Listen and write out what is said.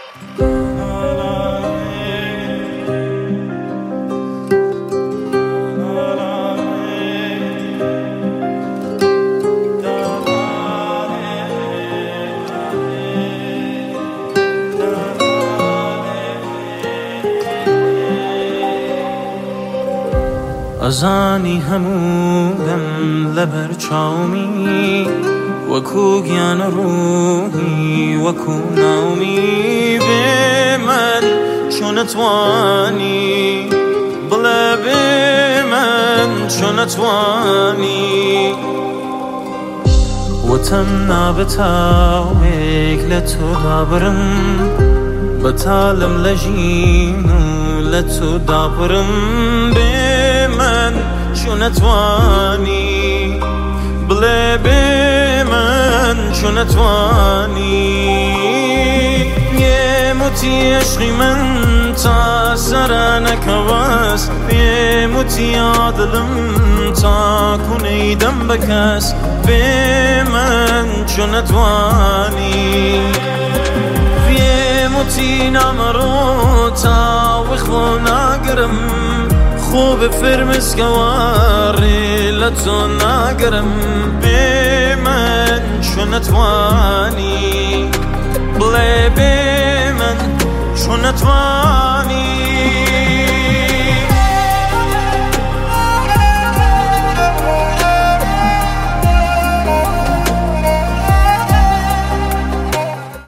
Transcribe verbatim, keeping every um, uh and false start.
ازانی همودم لبر چاومی وکو گیان روحی وکو ناومی به من چون توانی بله به من چون توانی وطن نابتاویک لتو دابرم بطالم لجینو لتو دابرم به من چون توانی بله به من چون توانی یه موتی عشقی من تا سرانک واس یه موتی عادلم تا کنیدم بکس به من چون توانی یه موتی نامرو تا وخو ناگرم خوب فرمس گواری لتو ناگرم به من چون توانی بله به من چون توانی